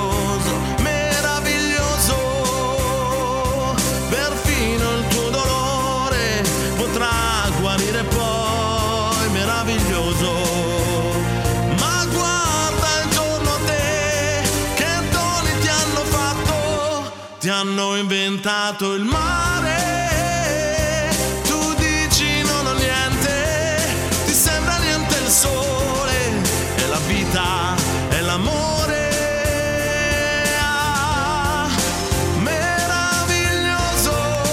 Ti hanno inventato il mare, tu dici non ho niente, ti sembra niente il sole, è la vita, è l'amore. Meraviglioso,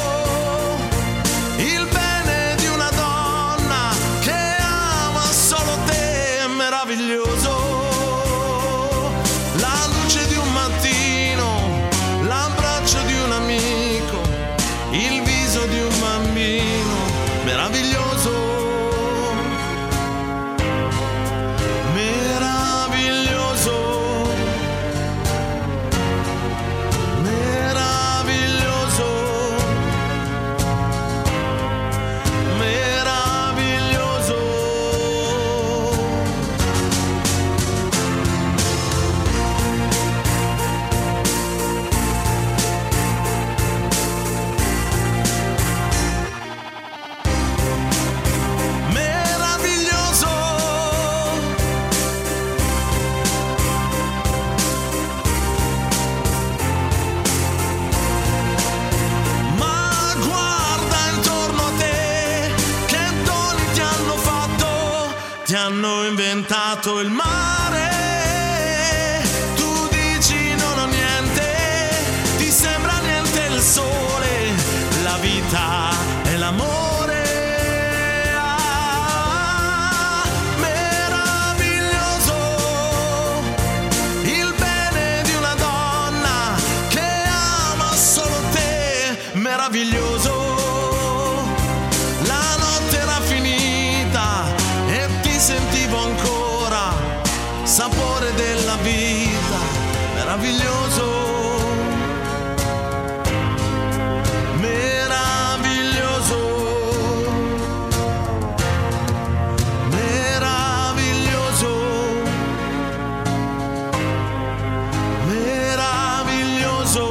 il bene di una donna che ama solo te, meraviglioso, la luce di un mattino, l'abbraccio di un amico, il viso di un bambino, meraviglioso, meraviglioso, meraviglioso, meraviglioso. Ti hanno inventato il mare, tu dici non ho niente, ti sembra niente il sole, la vita è l'amore. Meraviglioso, il bene di una donna che ama solo te, meraviglioso. La notte era finita e ti sentivo ancora, sapore della vita, meraviglioso, meraviglioso, meraviglioso, meraviglioso,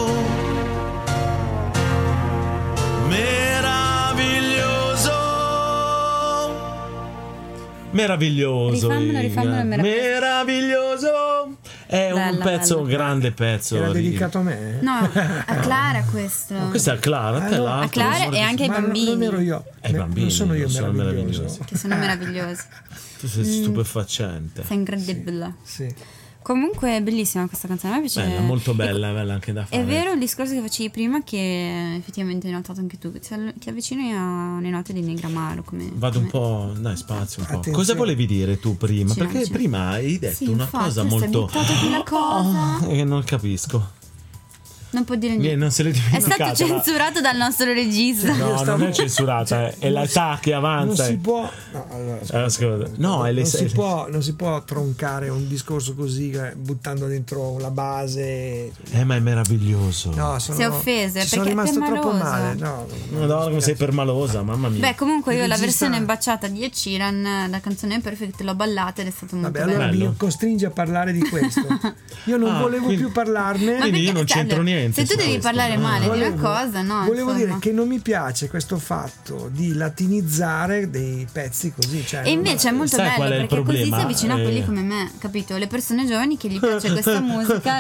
meraviglioso. Rifammelo, meraviglioso. È Bella, un pezzo, bella. grande pezzo. Era dedicato a me? No, a Clara questo. Questa è Clara, tra no. l'altro. A Clara e anche ai Ma bambini. non ero io. Ai bambini, non sono io sono meraviglioso. Che sono meravigliosi. Tu sei stupefacente. Sei incredibile. Sì. Comunque è bellissima questa canzone, a me piace. Bella, molto bella, bella anche da fare. È vero il discorso che facevi prima, che effettivamente hai notato anche tu, ti avvicini alle note di Negramaro. Vado un po', dai, spazio un po'. Attenzione. Cosa volevi dire tu prima? Perché prima hai detto una cosa molto... Una cosa. Che non capisco. Non può dire niente. Non se l'è È dimenticata. stato censurato dal nostro regista. No, non è censurata, è l'età che avanza. Non si può. No, allora, scusa. No, è le non si può troncare un discorso così buttando dentro la base. ma è meraviglioso. No, Si è offese ci sono perché è rimasto troppo permaloso. male. No, Madonna, come sei permalosa, mamma mia. Beh, comunque io la regista- versione baciata di Ed Sheeran, la canzone Perfect, l'ho ballata ed è stato molto Vabbè, bello. allora bello. mi costringe a parlare di questo. Io non volevo quindi- più parlarne. Quindi io non perché- c'entro niente Se tu su devi questo. parlare male di una cosa, no? Volevo insomma. dire che non mi piace questo fatto di latinizzare dei pezzi così. Cioè, E invece è molto Sai qual è bello il perché così problema? si avvicina a quelli come me, capito? Le persone giovani che gli piace questa musica.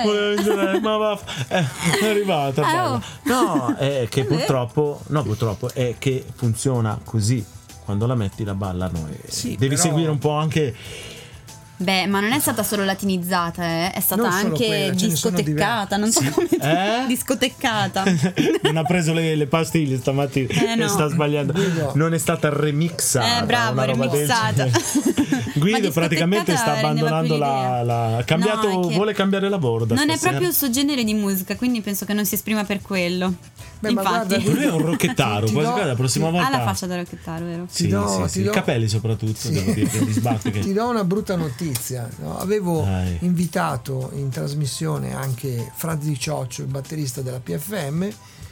È arrivata. Ah, bella. No, è che purtroppo è che funziona così. Quando la metti la ballano e Sì, devi però- seguire un po' anche. Beh, ma non è stata solo latinizzata, è stata Non solo anche quella, ce ne sono discoteccata, non so come dire. Discoteccata. Non ha preso le pastiglie stamattina no. e sta sbagliando. Guido. Non è stata remixata. Bravo, una roba del remixata. genere. Guido Ma praticamente sta discoteccata rendeva abbandonando più l'idea. ha cambiato, No, è che vuole cambiare lavoro da Non è stasera. proprio il suo genere di musica, quindi penso che non si esprima per quello. Beh, ma Infatti. guarda, Lui è un rocchettaro, Ti quasi do- quasi la prossima Ha volta. la faccia da rocchettaro, vero? Sì, do- sì, ti do- i capelli soprattutto, devo dire, che gli sbatti che... Ti do una brutta notizia. No? Avevo Dai. invitato in trasmissione anche Franz Di Cioccio, il batterista della PFM,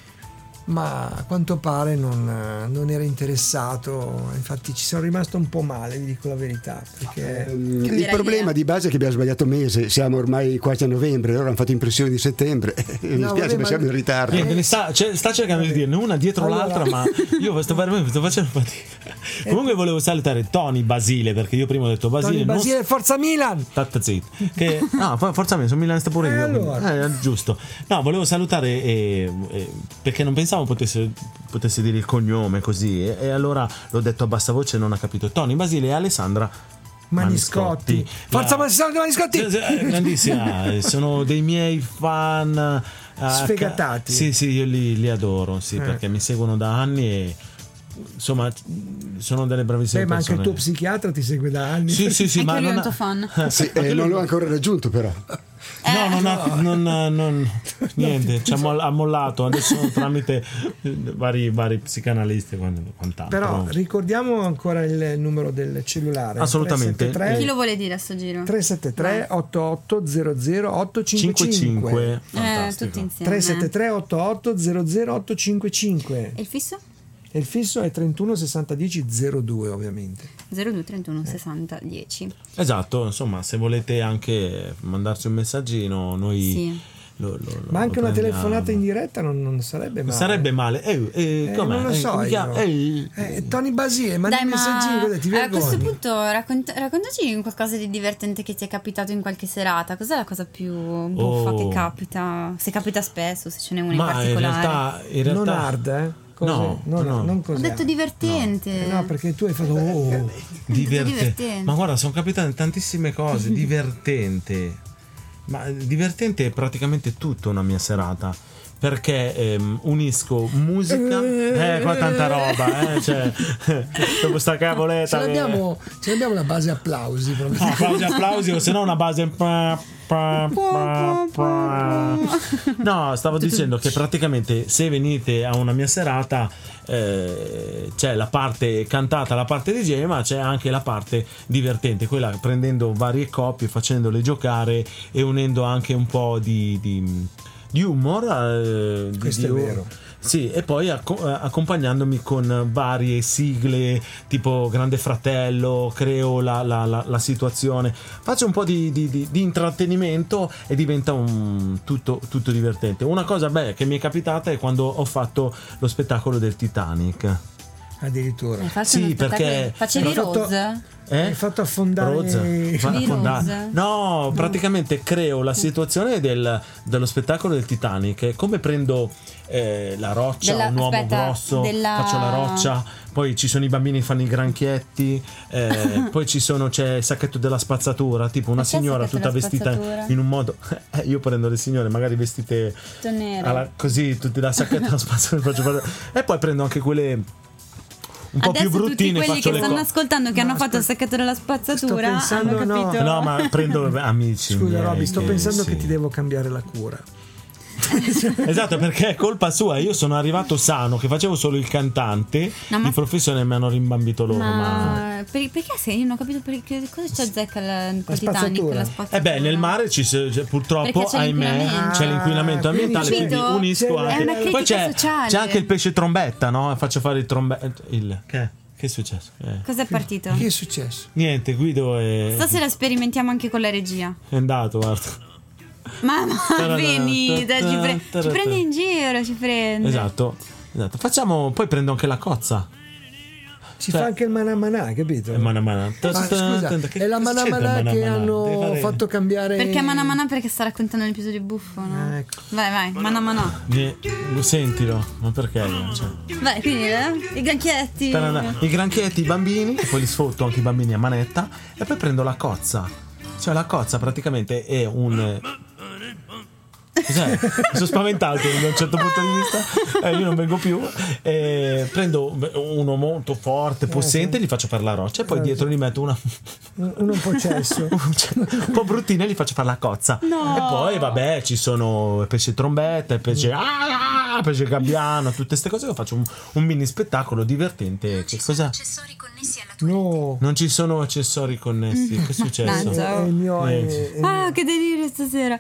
ma a quanto pare non era interessato. Infatti ci sono rimasto un po' male, vi dico la verità, perché Il Cambierà problema idea. di base è che abbiamo sbagliato mese, siamo ormai quasi a novembre, loro hanno fatto impressione di settembre. Mi No, spiace, vabbè, ma siamo in ritardo. Niente, ne sta cercando di dirne una dietro Allora- l'altra, ma io sto facendo fatica. Comunque volevo salutare Tony Basile, perché io prima ho detto Basile, Tony Basile, Forza Milan! State zitti. Forza me, sono milanista pure io. allora. quindi, giusto. No, volevo salutare perché non pensavo potesse dire il cognome così. E allora l'ho detto a bassa voce e non ha capito. Tony Basile e Alessandra Maniscotti. Forza Maniscotti! Grandissima, sono dei miei fan Sfegatati. Sì, io li adoro, sì, perché mi seguono da anni e insomma sono delle bravissime Beh, ma anche persone. il tuo psichiatra ti segue da anni. Sì, Anche ma lui è non un ha- tuo fan. Sì, non l'ho ancora raggiunto però. Niente, ha mollato adesso tramite vari psicanalisti e quant'altro. Però ricordiamo ancora il numero del cellulare. Assolutamente. 373 Chi lo vuole dire a sto giro? 373 8800 855 55 Tutti insieme. 373 8800 855 E il fisso? e il fisso è 31 60 10 02 ovviamente. 02 31 60 10. Esatto, insomma, se volete anche mandarci un messaggino, noi Sì. Ma anche lo una prendiamo. telefonata in diretta non sarebbe male. Sarebbe male. Com'è? non lo so Come io. chiama? Tony Basile, mandi Dai, un messaggino, guarda, ti a questo vergogni. punto raccontaci qualcosa di divertente che ti è capitato in qualche serata. Cos'è la cosa più buffa che capita? Se capita spesso, se ce n'è una in Ma in particolare. realtà Non hard, eh? Cos'è? No. Non Ho cos'è. detto divertente. No, perché tu hai fatto divertente. Ma guarda, sono capitate tantissime cose. Divertente. Ma divertente è praticamente tutta una mia serata. Perché unisco musica. Qua tanta roba, cioè, dopo sta cavoletta. ce l'abbiamo la base applausi proprio. Applausi o se no una base. No, stavo dicendo che praticamente se venite a una mia serata c'è la parte cantata, la parte DJ, ma c'è anche la parte divertente, quella prendendo varie coppie, facendole giocare e unendo anche un po' di humor. Questo è vero. Sì, e poi accompagnandomi con varie sigle tipo Grande Fratello, creo la situazione, faccio un po' di intrattenimento e diventa tutto divertente. Una cosa che mi è capitata è quando ho fatto lo spettacolo del Titanic. Addirittura. Sì, perché facevi L'ho fatto- Rose? Hai fatto affondare Rose. No, praticamente creo la situazione dello spettacolo del Titanic. Come prendo la roccia, un uomo grosso, faccio la roccia, poi ci sono i bambini che fanno i granchietti, poi c'è il sacchetto della spazzatura, tipo una signora tutta vestita in un modo. Io prendo le signore magari vestite così, tutte da sacchetto della spazzatura, e poi prendo anche quelle un po' adesso più bruttine, tutti quelli faccio che stanno ascoltando, che hanno fatto il sacchetto della spazzatura, hanno capito. No, ma prendo amici. Scusa miei, Robby, sto pensando sì. che ti devo cambiare la cura. Esatto, perché è colpa sua. Io sono arrivato sano, che facevo solo il cantante, di professione mi hanno rimbambito loro. Ma perché se io non ho capito perché cosa c'è Zack col Titanic, la spazzatura? nel mare purtroppo ahimè c'è l'inquinamento ambientale, quindi unisco anche. Poi c'è anche il pesce trombetta, no? Faccio fare il trombetta. Che è successo? Cos'è partito? Che è successo? Niente, Guido Stasera sperimentiamo anche con la regia. è andato, guarda. Ma venite, ci prende in giro, ci prende. Esatto. Facciamo, poi prendo anche la cozza. Fa anche il manà, capito? Manà. Scusa, è la manà che hanno fatto cambiare. Perché manà? Perché sta raccontando l'episodio buffo, no? Ecco. Vai, manà. Sentilo, ma perché? Vai, quindi i granchietti. I granchietti, i bambini, e poi li sfotto anche i bambini a manetta, e poi prendo la cozza. Cioè la cozza praticamente è un... Cos'è? Mi sono spaventato da un certo punto di vista, io non vengo più, prendo uno molto forte, possente, gli faccio fare la roccia, e poi dietro gli metto uno un po' cesso un po' bruttino, e gli faccio fare la cozza. No. E poi vabbè, ci sono il pesce trombetta, il pesce pesce gabbiano, tutte queste cose. Io faccio un mini spettacolo divertente. Che cosa? Accessori connessi alla tua no, non ci sono accessori connessi. Che è successo? è il mio Che delirio stasera.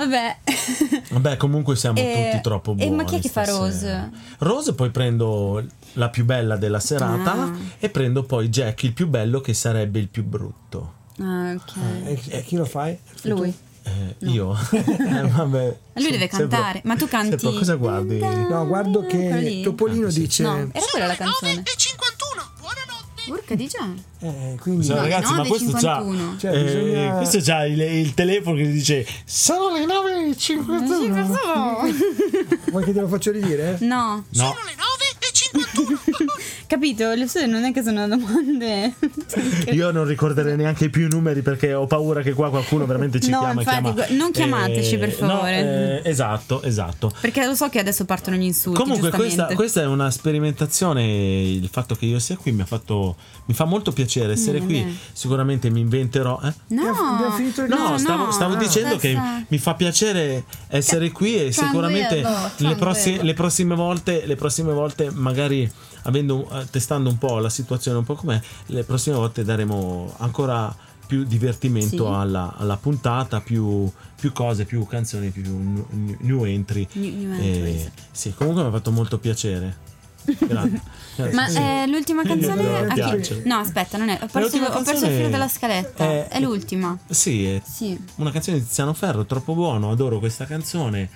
Vabbè, comunque siamo tutti troppo buoni. ma chi è che fa stasera. Rose? Rose, poi prendo la più bella della serata e prendo poi Jack, il più bello, che sarebbe il più brutto. Ok. e chi lo fai? Lui. Io vabbè, Lui deve cantare. Ma tu canti? Sempre, cosa guardi? No, guardo quello che lì? Topolino dice No, era quella la canzone. 9:51. Buonanotte. Urca di già. quindi Cioè, ragazzi, ma questo c'ha, 9:51. Cioè, bisogna- questo c'ha il telefono che dice sono le 9:51. vuoi che te lo faccio ridire? No, No, Sono le 9:51. capito? Le sue non è che sono domande. io non ricorderei neanche più i numeri, perché ho paura che qua qualcuno veramente ci No, chiama. infatti, non chiamateci, per favore. Esatto. Perché lo so che adesso partono gli insulti. Comunque giustamente. questa è una sperimentazione. Il fatto che io sia qui mi fa molto piacere essere qui. Sicuramente mi inventerò. No, Abbiamo finito il No, stavo dicendo che mi fa piacere essere qui, e sicuramente le prossime volte magari testando un po' la situazione un po' com'è, le prossime volte daremo ancora più divertimento alla puntata, più cose, più canzoni, più new entry. New entries. Sì, comunque mi ha fatto molto piacere. Grazie. Ma l'ultima canzone Mi piace. No, aspetta, non è. Ho perso L'ultima il canzone filo della scaletta. È l'ultima. Sì, è Sì. una canzone di Tiziano Ferro, troppo buono, adoro questa canzone.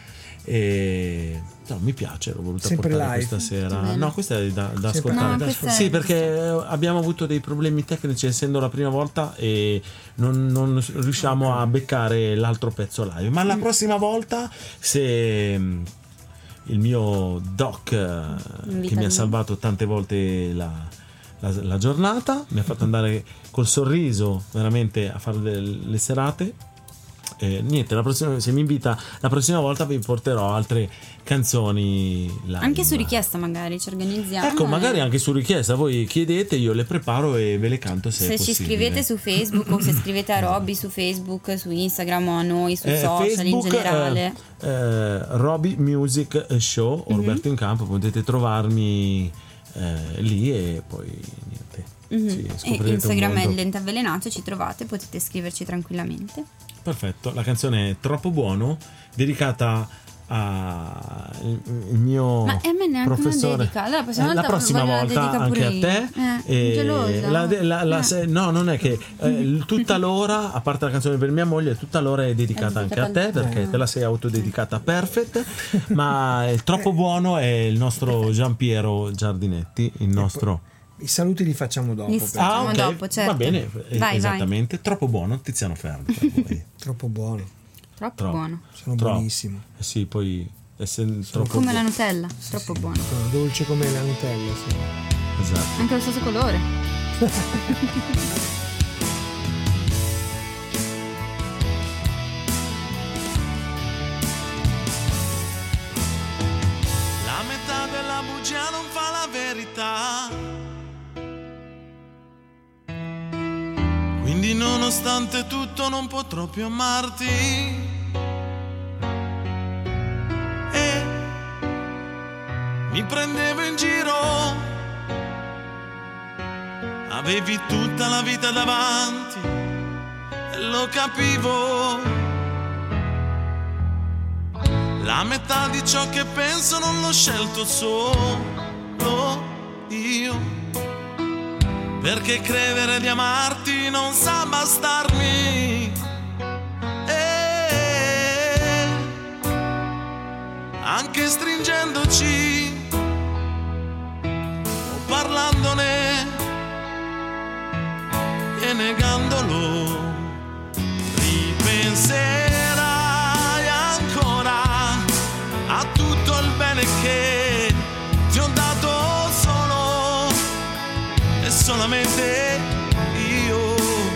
E mi piace, l'ho voluta Sempre portare live. questa sera. Bene. No, questa è da ascoltare. No, questa è- Sì, perché abbiamo avuto dei problemi tecnici essendo la prima volta, e non riusciamo a beccare l'altro pezzo live. Ma la prossima volta, se il mio doc, che mi ha salvato tante volte la giornata, mi ha fatto andare col sorriso veramente a fare le serate. Niente, se mi invita la prossima volta vi porterò altre canzoni live. Anche su richiesta, magari ci organizziamo. Ecco, magari anche su richiesta. Voi chiedete, io le preparo e ve le canto se è ci possibile. scrivete su Facebook, o se scrivete a Robby su Facebook, su Instagram, o a noi su social Facebook, in generale. Robby Music Show, Roberto in Campo, potete trovarmi lì, e poi niente. Sì, E scoprirete Instagram un è mondo. il Lente Avvelenato, ci trovate, potete scriverci tranquillamente. Perfetto, la canzone è Troppo buono, dedicata al mio Ma a me neanche professore. una dedica. Allora, La prossima voglio la volta dedica anche pure a te. io. Gelosa. No, non è che tutta l'ora, a parte la canzone per mia moglie, tutta l'ora è dedicata anche a te, perché te la sei autodedicata perfect. Ma il Troppo buono è il nostro Giampiero Giardinetti, il nostro I saluti li facciamo dopo. Li perché facciamo dopo, certo. Va bene, Vai, esattamente. Troppo buono, Tiziano Ferro. Per voi. Troppo buono. Troppo buono. Sono Troppo. buonissimo. Sì, poi troppo Come la buono. Nutella, troppo buono. Sono dolce come la Nutella, sì. Esatto. Anche lo stesso colore. La metà della bugia non fa la verità. Quindi nonostante tutto non potrò più amarti. E mi prendevo in giro. Avevi tutta la vita davanti e lo capivo. La metà di ciò che penso non l'ho scelto solo io, perché credere di amarti non sa bastarmi. E anche stringendoci o parlandone e negandolo, ripenserai ancora a tutto il bene che ti ho dato solo e solamente io.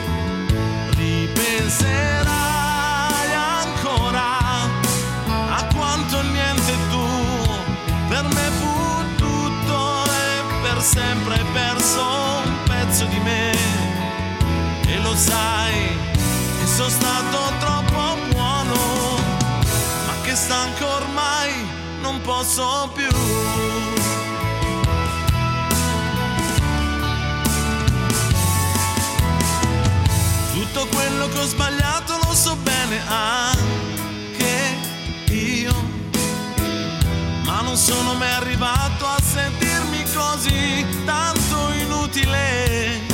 Ripenserai ancora a quanto niente tuo per me fu tutto e per sempre hai perso un pezzo di me. E lo sai che sono stato troppo buono, ma che stanco ormai non posso più. Tutto quello che ho sbagliato lo so bene anche io, ma non sono mai arrivato a sentirmi così tanto inutile.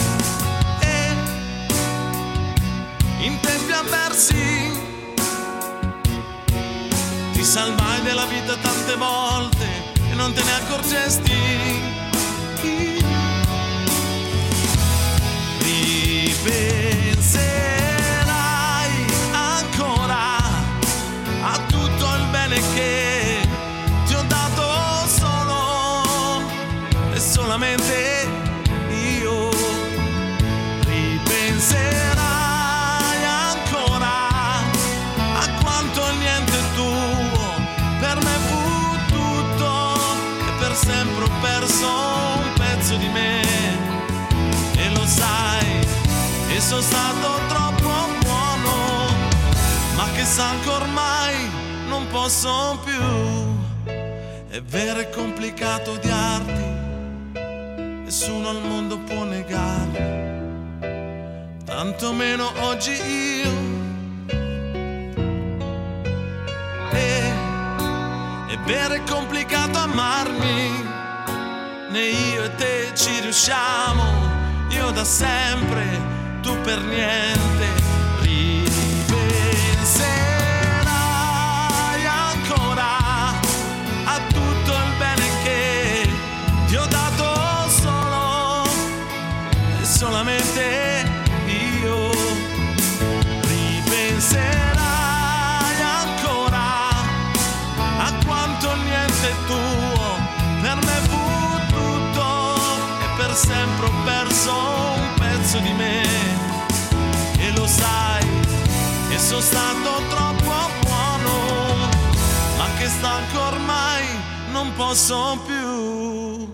In tempi avversi ti salvai della vita tante volte e non te ne accorgesti. Ripenserai ancora a tutto il bene che ti ho dato solo e solamente io. Ripenserai sempre ho perso un pezzo di me e lo sai, e sono stato troppo buono, ma che stanco ormai non posso più. È vero, è complicato odiarti, nessuno al mondo può negare, tanto meno oggi io. È vero, è complicato amarmi, né io e te ci riusciamo, io da sempre, tu per niente. Ripenserai ancora a tutto il bene che ti ho dato solo e solamente io. Ripenserai tuo per me fu tutto e per sempre ho perso un pezzo di me e lo sai che sono stato troppo buono, ma che stanco ormai non posso più.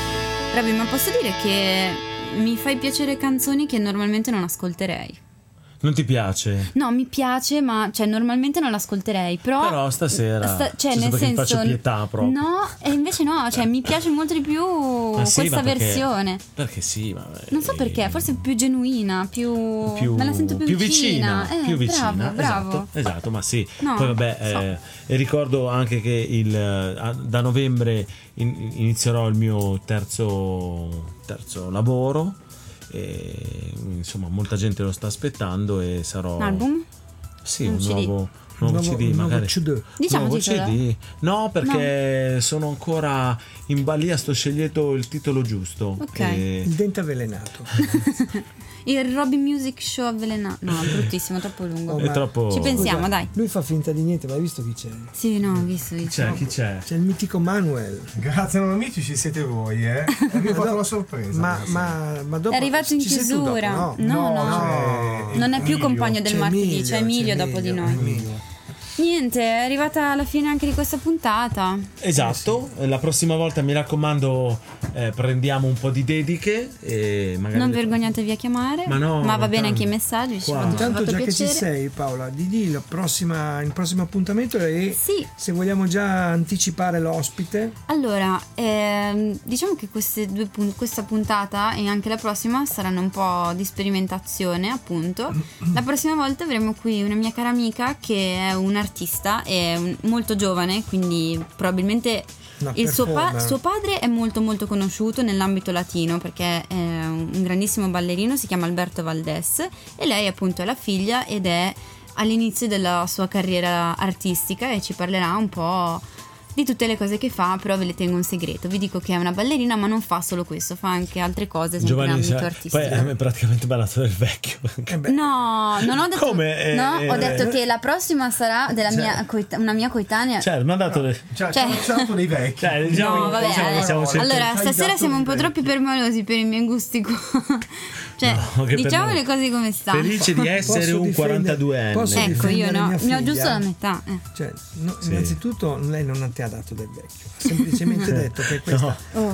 Rabbi, ma posso dire che mi fai piacere canzoni che normalmente non ascolterei. Non ti piace? No, mi piace, ma cioè normalmente non l'ascolterei, però stasera cioè giusto nel perché ti senso faccio pietà proprio. No, e invece no, cioè mi piace molto di più Sì, questa ma perché- versione. Perché sì, vabbè. Non so perché, forse più genuina, più me la sento più vicina. Più vicina, bravo. Esatto, ma sì. No, Poi vabbè, e ricordo anche che da novembre inizierò il mio terzo lavoro. E, insomma, molta gente lo sta aspettando e sarò. Un album? Sì, Un un CD? nuovo CD, magari. CD. Diciamo Nuovo titolo. CD. No, perché sono ancora in balia, sto scegliendo il titolo giusto. Ok. Il dente avvelenato. Il Robin Music Show avvelenato. No, bruttissimo, troppo lungo. Oh, È troppo. Ci pensiamo, dai. Lui fa finta di niente, ma hai visto chi c'è? Sì, no, ho visto. Chi c'è? C'è il mitico Manuel. Grazie, non amici, ci siete voi, eh? E mi ha fatto la sorpresa. Ma dopo È arrivato in ci sei tu dopo, chiusura. no? No. Non è più compagno del C'è martedì, c'è Emilio dopo di noi. Emilio. Niente, è arrivata alla fine anche di questa puntata. Esatto, la prossima volta mi raccomando prendiamo un po' di dediche e magari Non vergognatevi a chiamare, Ma no, va bene tanto. anche i messaggi, ci Qua. fa Intanto già che piacere. ci sei Paola, di il prossimo appuntamento e Sì. se vogliamo già anticipare l'ospite. Allora, diciamo che questa puntata e anche la prossima saranno un po' di sperimentazione, appunto. La prossima volta avremo qui una mia cara amica che è un'artista, è molto giovane, quindi probabilmente Una suo performer. padre è molto molto conosciuto nell'ambito latino perché è un grandissimo ballerino, si chiama Alberto Valdés e lei appunto è la figlia ed è all'inizio della sua carriera artistica e ci parlerà un po' di tutte le cose che fa, però ve le tengo un segreto. Vi dico che è una ballerina, ma non fa solo questo, fa anche altre cose sempre in Giovanni, ambito poi artistico. è praticamente ballato del vecchio. No, non ho detto. Come? No, ho detto che la prossima sarà della una mia coetanea. Cioè, mi ha dato le... Cioè, Cioè- c'è dato dei vecchi. Cioè, diciamo, No, vabbè, siamo allora Hai stasera dato siamo un po' dei troppi permalosi per i miei gusti qua. Cioè, No, che diciamo per me. le cose come stanno. Felice di essere Posso un difendere- 42enne. posso Ecco, io difendere no, mia ne ho figlia? giusto la metà. Cioè, Sì. innanzitutto lei non ti ha dato del vecchio, ha semplicemente detto che questa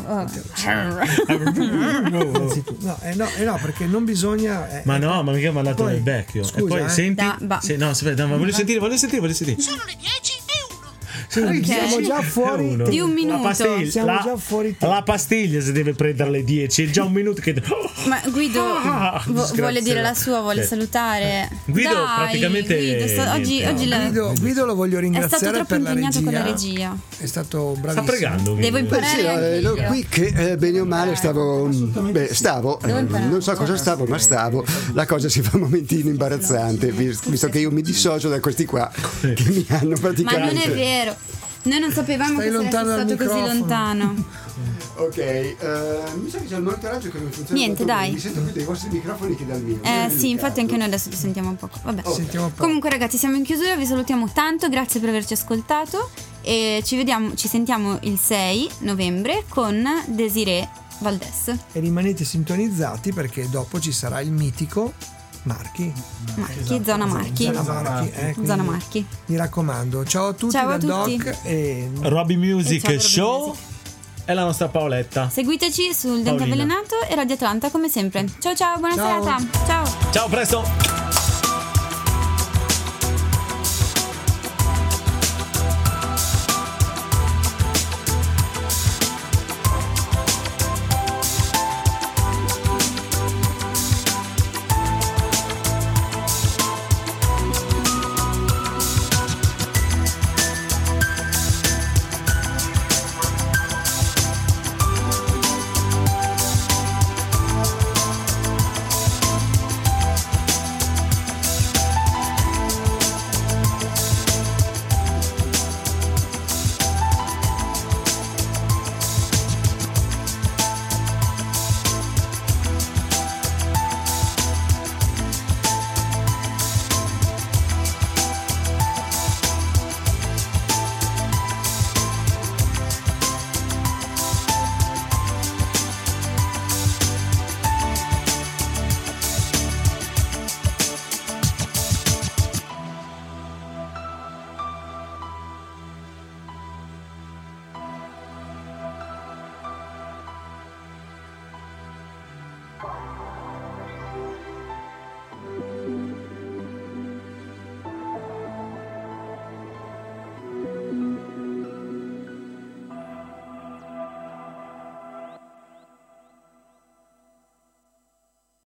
innanzitutto, no, perché non bisogna Ma no, ma mica mi ha dato Poi, del vecchio. scusa, e poi senti. Da- No, aspetta, ma voglio sentire. Sono le 10:01. siamo già fuori Uno. Di un minuto. La pastiglia, Siamo già fuori tempo. la pastiglia si deve prendere alle 10. È già un minuto che. Ma Guido disgraziato. vuole dire la sua, vuole Sì. salutare. Guido Dai, praticamente Guido, oggi niente. Guido lo voglio è ringraziare stato troppo per la impegnato con la regia. regia. È stato Sta bravissimo. pregando. Devo Guido. imparare Sì, anche io. qui che bene o male stavo, non so cosa stavo, ma stavo. La cosa si fa un momentino imbarazzante, visto che io mi dissocio da questi qua che mi hanno Ma praticamente. non è vero. Noi non sapevamo Stai che saresti lontano dal stato così microfono. lontano. Ok, mi sa che c'è il monitoraggio che non funziona. Niente, molto bene. dai. Mi sento più dei vostri microfoni che dal mio. Sì, infatti anche noi adesso ti sentiamo un poco. Vabbè. Sentiamo un po'. Comunque ragazzi, siamo in chiusura, vi salutiamo tanto, grazie per averci ascoltato e ci sentiamo il 6 novembre con Desiree Valdés. E rimanete sintonizzati perché dopo ci sarà il mitico Marchi. Marchi, zona Marchi. Zona Marchi, quindi Zona Marchi. Mi raccomando, ciao a tutti Ciao a da tutti. Doc e Robbie Music E ciao, Robbie Show Music. e la nostra Paoletta. Seguiteci sul Dente Paolina. Avvelenato e Radio Atlanta come sempre. Ciao ciao, buona Ciao. serata. Ciao. Ciao, presto.